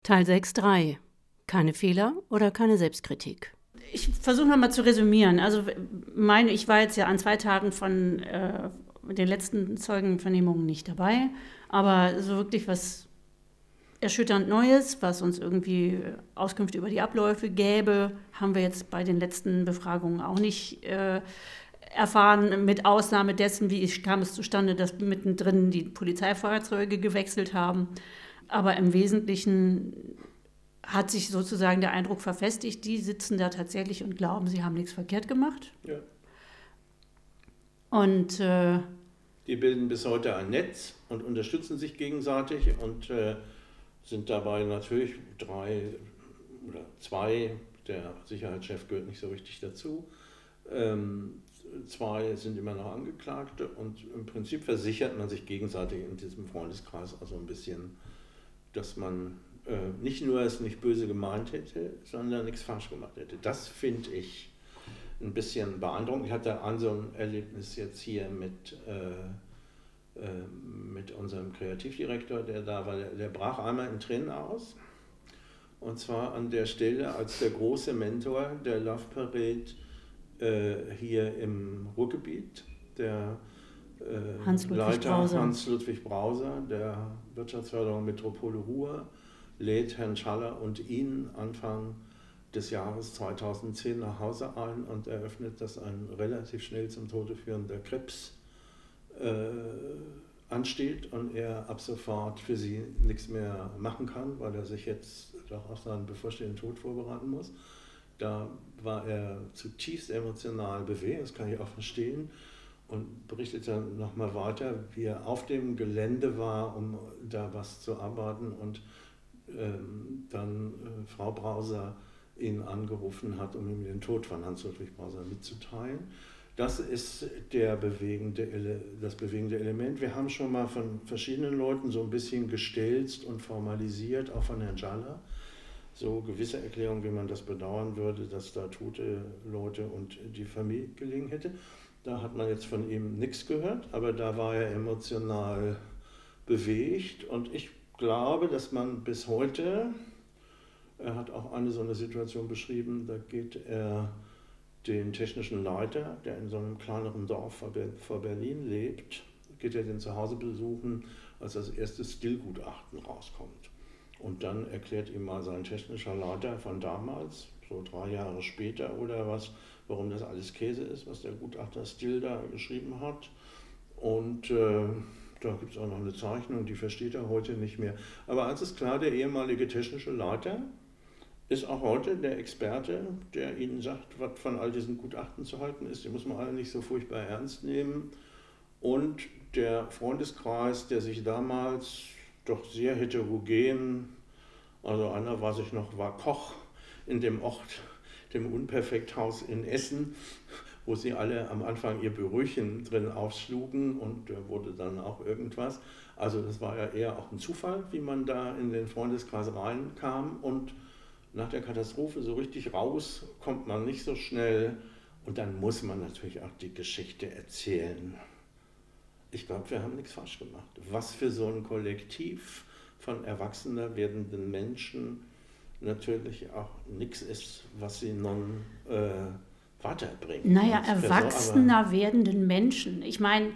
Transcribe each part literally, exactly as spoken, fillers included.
Teil sechs Punkt drei. Keine Fehler oder keine Selbstkritik. Ich versuche nochmal zu resümieren. Also meine, ich war jetzt ja an zwei Tagen von äh, den letzten Zeugenvernehmungen nicht dabei, aber so wirklich was erschütternd Neues, was uns irgendwie Auskünfte über die Abläufe gäbe, haben wir jetzt bei den letzten Befragungen auch nicht äh, erfahren, mit Ausnahme dessen, wie kam es zustande, dass mittendrin die Polizeifahrzeuge gewechselt haben. Aber im Wesentlichen hat sich sozusagen der Eindruck verfestigt, die sitzen da tatsächlich und glauben, sie haben nichts verkehrt gemacht. Ja. Und äh, die bilden bis heute ein Netz und unterstützen sich gegenseitig und äh, sind dabei natürlich drei oder zwei, der Sicherheitschef gehört nicht so richtig dazu, ähm, zwei sind immer noch Angeklagte und im Prinzip versichert man sich gegenseitig in diesem Freundeskreis also ein bisschen, dass man äh, nicht nur es nicht böse gemeint hätte, sondern nichts falsch gemacht hätte. Das finde ich ein bisschen beeindruckend. Ich hatte ein so ein Erlebnis jetzt hier mit, äh, äh, mit unserem Kreativdirektor, der da war, der, der brach einmal in Tränen aus. Und zwar an der Stelle, als der große Mentor der Love Parade äh, hier im Ruhrgebiet, der äh, Hans-Ludwig Leiter Brauser. Hans-Ludwig Brauser, der Wirtschaftsförderung Metropole Ruhr, lädt Herrn Schaller und ihn Anfang des Jahres zweitausendzehn nach Hause ein und eröffnet, dass ein relativ schnell zum Tode führender Krebs äh, ansteht und er ab sofort für sie nichts mehr machen kann, weil er sich jetzt doch auf seinen bevorstehenden Tod vorbereiten muss. Da war er zutiefst emotional bewegt, das kann ich auch verstehen, und berichtet dann nochmal weiter, wie er auf dem Gelände war, um da was zu arbeiten und ähm, dann äh, Frau Brauser ihn angerufen hat, um ihm den Tod von Hans-Ludwig Brauser mitzuteilen. Das ist der bewegende, das bewegende Element. Wir haben schon mal von verschiedenen Leuten so ein bisschen gestelzt und formalisiert, auch von Herrn Schaller, so gewisse Erklärungen, wie man das bedauern würde, dass da tote Leute und die Familie gelegen hätte. Da hat man jetzt von ihm nichts gehört, aber da war er emotional bewegt und ich glaube, dass man bis heute, er hat auch eine so eine Situation beschrieben, da geht er den technischen Leiter, der in so einem kleineren Dorf vor Berlin lebt, geht er den zu Hause besuchen, als das erste Stillgutachten rauskommt. Und dann erklärt ihm mal sein technischer Leiter von damals, so drei Jahre später oder was, warum das alles Käse ist, was der Gutachter Still da geschrieben hat. Und äh, da gibt es auch noch eine Zeichnung, die versteht er heute nicht mehr. Aber eins ist klar, der ehemalige technische Leiter ist auch heute der Experte, der Ihnen sagt, was von all diesen Gutachten zu halten ist. Die muss man alle nicht so furchtbar ernst nehmen. Und der Freundeskreis, der sich damals doch sehr heterogen, also einer, weiß ich noch, war Koch in dem Ort, dem Unperfekthaus in Essen, wo sie alle am Anfang ihr Büröchen drin aufschlugen und da wurde dann auch irgendwas. Also das war ja eher auch ein Zufall, wie man da in den Freundeskreis reinkam und nach der Katastrophe so richtig raus kommt man nicht so schnell und dann muss man natürlich auch die Geschichte erzählen. Ich glaube, wir haben nichts falsch gemacht. Was für so ein Kollektiv von erwachsener werdenden Menschen natürlich auch nichts ist, was sie nun äh, weiterbringt. Naja, als Person, erwachsener werdenden Menschen. Ich meine,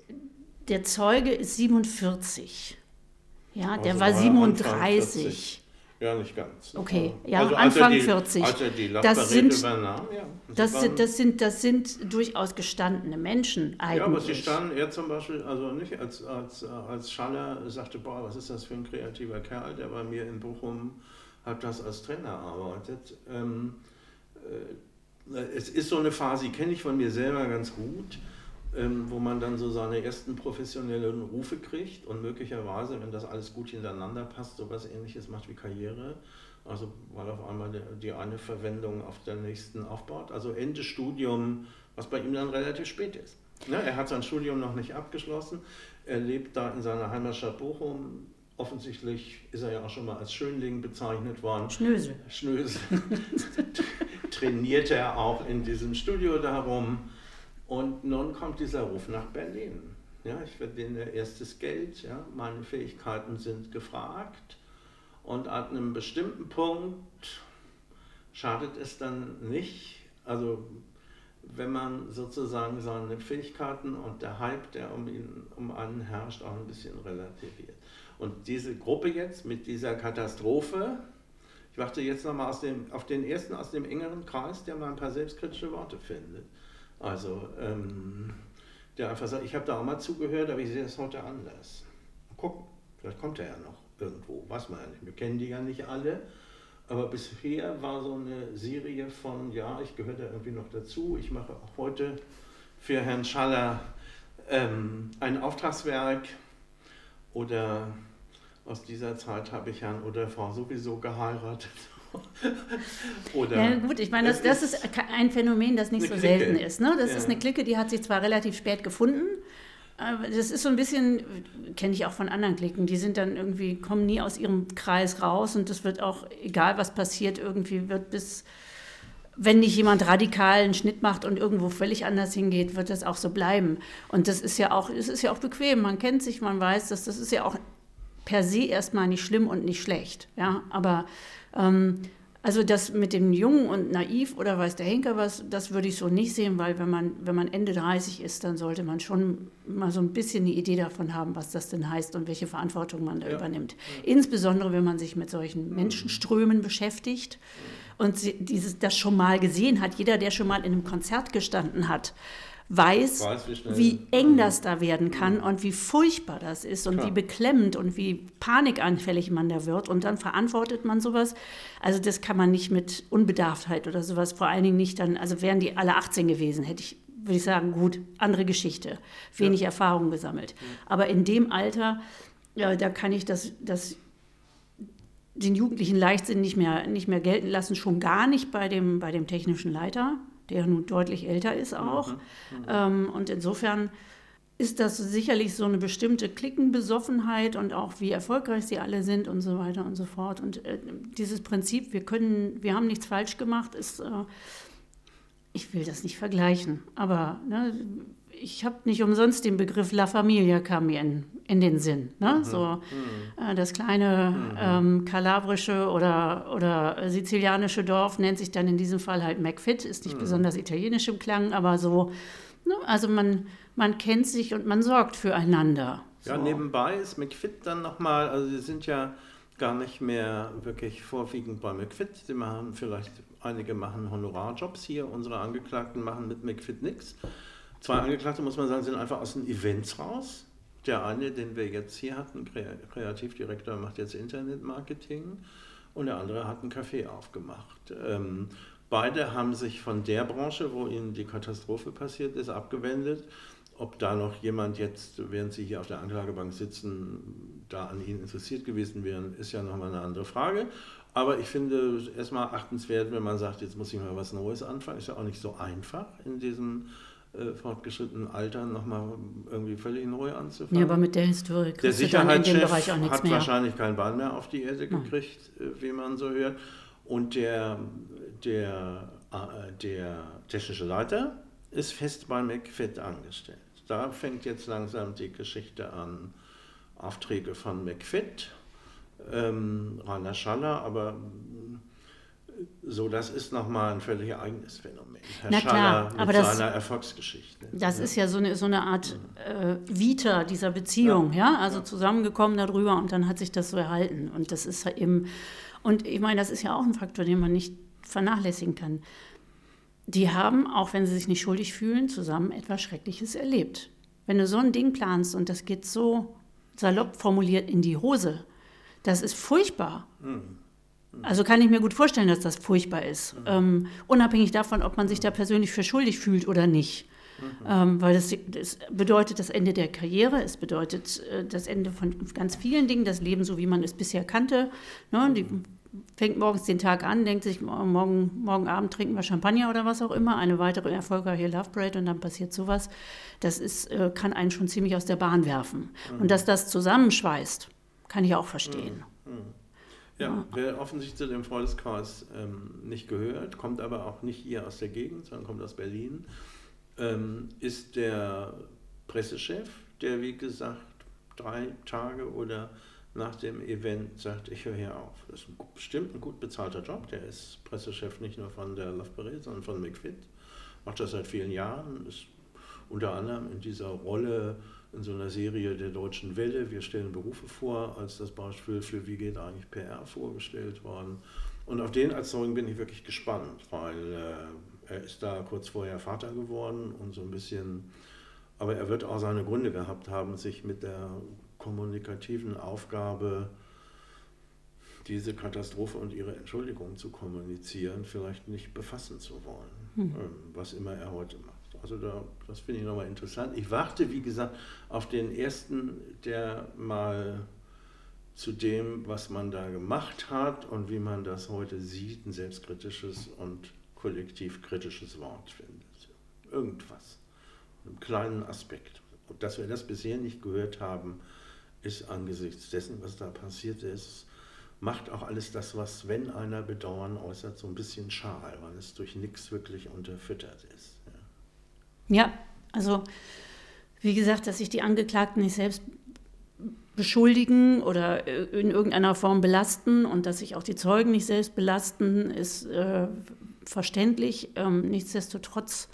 der Zeuge ist siebenundvierzig. Ja, der Also war war er siebenunddreißig. Anfang vierzig. Ja, nicht ganz. Okay, ja, also als Anfang er die, vierzig. Als er die Das Lachbarät sind- übernahm, ja. Das Sie sind, waren- das, sind, das sind durchaus gestandene Menschen eigentlich. Ja, aber sie standen, er zum Beispiel, also nicht als, als, als Schaller sagte, boah, was ist das für ein kreativer Kerl, der bei mir in Bochum hat das als Trainer arbeitet. Ähm, äh, es ist so eine Phase, die kenne ich von mir selber ganz gut, ähm, wo man dann so seine ersten professionellen Rufe kriegt und möglicherweise, wenn das alles gut hintereinander passt, sowas Ähnliches macht wie Karriere. Also weil auf einmal die, die eine Verwendung auf der nächsten aufbaut. Also Ende Studium, was bei ihm dann relativ spät ist. Ne, er hat sein Studium noch nicht abgeschlossen. Er lebt da in seiner Heimatstadt Bochum. Offensichtlich ist er ja auch schon mal als Schönling bezeichnet worden. Schnösel. Schnösel. Trainiert er auch in diesem Studio darum. Und nun kommt dieser Ruf nach Berlin. Ja, ich verdiene erstes Geld, ja, meine Fähigkeiten sind gefragt. Und an einem bestimmten Punkt schadet es dann nicht, also wenn man sozusagen seine Fähigkeiten und der Hype, der um ihn um einen herrscht, auch ein bisschen relativiert. Und diese Gruppe jetzt mit dieser Katastrophe, ich warte jetzt nochmal aus dem, auf den ersten aus dem engeren Kreis, der mal ein paar selbstkritische Worte findet. Also, ähm, der einfach sagt, ich habe da auch mal zugehört, aber ich sehe es heute anders. Mal gucken, vielleicht kommt er ja noch irgendwo, weiß man ja nicht. Wir kennen die ja nicht alle. Aber bisher war so eine Serie von, ja, ich gehöre da irgendwie noch dazu. Ich mache auch heute für Herrn Schaller ähm, ein Auftragswerk. Oder aus dieser Zeit habe ich Herrn oder Frau sowieso geheiratet. Oder ja gut, ich meine, das, das ist ein Phänomen, das nicht so Clique. selten ist. Ne? Das Ja. ist eine Clique, die hat sich zwar relativ spät gefunden, aber das ist so ein bisschen, kenne ich auch von anderen Cliquen, die sind dann irgendwie, kommen nie aus ihrem Kreis raus und das wird auch, egal was passiert, irgendwie wird bis, wenn nicht jemand radikal einen Schnitt macht und irgendwo völlig anders hingeht, wird das auch so bleiben. Und das ist ja auch, es ist ja auch bequem, man kennt sich, man weiß, dass das ist ja auch per se erstmal nicht schlimm und nicht schlecht. Ja? Aber ähm, also das mit dem Jung und naiv oder weiß der Henker was, das würde ich so nicht sehen, weil wenn man, wenn man Ende dreißig ist, dann sollte man schon mal so ein bisschen eine Idee davon haben, was das denn heißt und welche Verantwortung man da Ja. übernimmt. Ja. Insbesondere, wenn man sich mit solchen Menschenströmen beschäftigt und sie- dieses, das schon mal gesehen hat. Jeder, der schon mal in einem Konzert gestanden hat, weiß, Weiß, wie schnell- wie eng das da werden kann und wie furchtbar das ist und Klar. wie beklemmend und wie panikanfällig man da wird und dann verantwortet man sowas. Also das kann man nicht mit Unbedarftheit oder sowas, vor allen Dingen nicht dann, also wären die alle achtzehn gewesen, hätte ich, würde ich sagen, gut, andere Geschichte, wenig Ja. Erfahrung gesammelt. Aber in dem Alter, ja, da kann ich das, das den jugendlichen Leichtsinn nicht mehr, nicht mehr gelten lassen, schon gar nicht bei dem, bei dem technischen Leiter, der nun deutlich älter ist auch. Mhm. Ähm, und insofern ist das sicherlich so eine bestimmte Klickenbesoffenheit und auch wie erfolgreich sie alle sind und so weiter und so fort. Und äh, dieses Prinzip, wir können, wir haben nichts falsch gemacht, ist, äh, ich will das nicht vergleichen, aber ne, ich habe nicht umsonst den Begriff La Familia kam mir in, in den Sinn. Ne? Mhm. So äh, das kleine Mhm. ähm, kalabrische oder, oder sizilianische Dorf nennt sich dann in diesem Fall halt McFit, ist nicht Mhm. besonders italienisch im Klang, aber so, ne? Also man, man kennt sich und man sorgt füreinander. Ja, So. nebenbei ist McFit dann nochmal, also sie sind ja gar nicht mehr wirklich vorwiegend bei McFit. Sie machen vielleicht, einige machen Honorarjobs hier, unsere Angeklagten machen mit McFit nichts. Zwei Angeklagte, muss man sagen, sind einfach aus den Events raus. Der eine, den wir jetzt hier hatten, Kre- Kreativdirektor, macht jetzt Internetmarketing und der andere hat ein Café aufgemacht. Ähm, beide haben sich von der Branche, wo ihnen die Katastrophe passiert ist, abgewendet. Ob da noch jemand jetzt, während sie hier auf der Anklagebank sitzen, da an ihnen interessiert gewesen wären, ist ja nochmal eine andere Frage. Aber ich finde es erstmal achtenswert, wenn man sagt, jetzt muss ich mal was Neues anfangen. Ist ja auch nicht so einfach in diesem äh, fortgeschrittenen Alter nochmal irgendwie völlig neu anzufangen. Ja, aber mit der Historie Der kriegst du dann in dem Sicherheitschef Bereich auch nichts hat mehr. wahrscheinlich kein Bein mehr auf die Erde Nein. gekriegt, äh, wie man so hört. Und der, der, äh, der technische Leiter ist fest bei McFit angestellt. Da fängt jetzt langsam die Geschichte an, Aufträge von McFit, ähm, Rainer Schaller, aber so, das ist nochmal ein völlig eigenes Phänomen. Herr Na klar, Schaller mit aber das- seiner Erfolgsgeschichte. Das ist ja so eine, so eine Art äh, Vita dieser Beziehung, ja, Ja. also Ja. zusammengekommen darüber und dann hat sich das so erhalten. Und das ist halt eben, und ich meine, das ist ja auch ein Faktor, den man nicht vernachlässigen kann. Die haben, auch wenn sie sich nicht schuldig fühlen, zusammen etwas Schreckliches erlebt. Wenn du so ein Ding planst und das geht so salopp formuliert in die Hose, das ist furchtbar. Also kann ich mir gut vorstellen, dass das furchtbar ist. Ähm, unabhängig davon, ob man sich da persönlich für schuldig fühlt oder nicht. Ähm, weil das, das bedeutet das Ende der Karriere, es bedeutet äh, das Ende von ganz vielen Dingen, das Leben, so wie man es bisher kannte. Ne? Die fängt morgens den Tag an, denkt sich, morgen, morgen Abend trinken wir Champagner oder was auch immer, eine weitere erfolgreiche Love Parade und dann passiert sowas. Das ist, äh, kann einen schon ziemlich aus der Bahn werfen. Und dass das zusammenschweißt, kann ich auch verstehen. Ja, wer offensichtlich zu dem Freundeskreis ähm, nicht gehört, kommt aber auch nicht hier aus der Gegend, sondern kommt aus Berlin, ähm, ist der Pressechef, der wie gesagt drei Tage oder nach dem Event sagt, ich höre hier auf. Das ist ein, bestimmt ein gut bezahlter Job. Der ist Pressechef nicht nur von der Loveberry, sondern von McFit. Macht das seit vielen Jahren. Ist unter anderem in dieser Rolle in so einer Serie der Deutschen Welle, wir stellen Berufe vor, als das Beispiel für wie geht eigentlich P R vorgestellt worden. Und auf den als Zeugen bin ich wirklich gespannt, weil äh, er ist da kurz vorher Vater geworden und so ein bisschen, aber er wird auch seine Gründe gehabt haben, sich mit der kommunikativen Aufgabe, diese Katastrophe und ihre Entschuldigung zu kommunizieren, vielleicht nicht befassen zu wollen, hm. was immer er heute macht. Also da, das finde ich nochmal interessant. Ich warte, wie gesagt, auf den ersten, der mal zu dem, was man da gemacht hat und wie man das heute sieht, ein selbstkritisches und kollektiv kritisches Wort findet. Irgendwas, einen kleinen Aspekt. Und dass wir das bisher nicht gehört haben, ist angesichts dessen, was da passiert ist, macht auch alles das, was, wenn einer Bedauern äußert, so ein bisschen schal, weil es durch nichts wirklich unterfüttert ist. Ja. Ja, also wie gesagt, dass sich die Angeklagten nicht selbst beschuldigen oder in irgendeiner Form belasten und dass sich auch die Zeugen nicht selbst belasten, ist äh, verständlich. Ähm, nichtsdestotrotz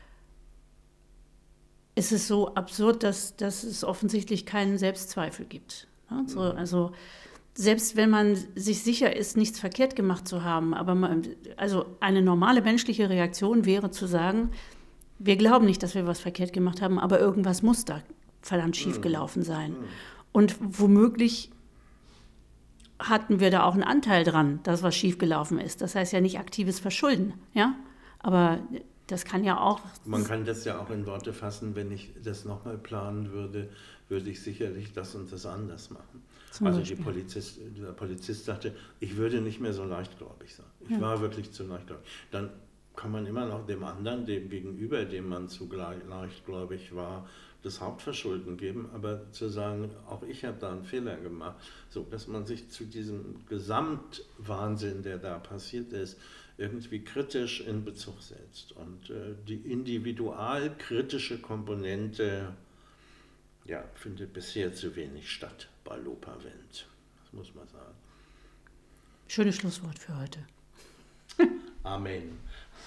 ist es so absurd, dass, dass es offensichtlich keinen Selbstzweifel gibt. Ne? So, also selbst wenn man sich sicher ist, nichts verkehrt gemacht zu haben, aber man, also eine normale menschliche Reaktion wäre zu sagen, wir glauben nicht, dass wir was verkehrt gemacht haben, aber irgendwas muss da verdammt schief gelaufen sein. Und womöglich hatten wir da auch einen Anteil dran, dass was schief gelaufen ist. Das heißt ja nicht aktives Verschulden, ja? Aber das kann ja auch... Man kann das ja auch in Worte fassen, wenn ich das nochmal planen würde, würde ich sicherlich das und das anders machen. Zum also die Polizist, der Polizist sagte, ich würde nicht mehr so leichtgläubig sein. Ich ja. war wirklich zu leichtgläubig. Dann kann man immer noch dem anderen, dem Gegenüber, dem man zu leichtgläubig war, das Hauptverschulden geben, aber zu sagen, auch ich habe da einen Fehler gemacht, so dass man sich zu diesem Gesamtwahnsinn, der da passiert ist, irgendwie kritisch in Bezug setzt. Und äh, die individualkritische Komponente ja, findet bisher zu wenig statt bei Lopavent. Das muss man sagen. Schönes Schlusswort für heute. Amen.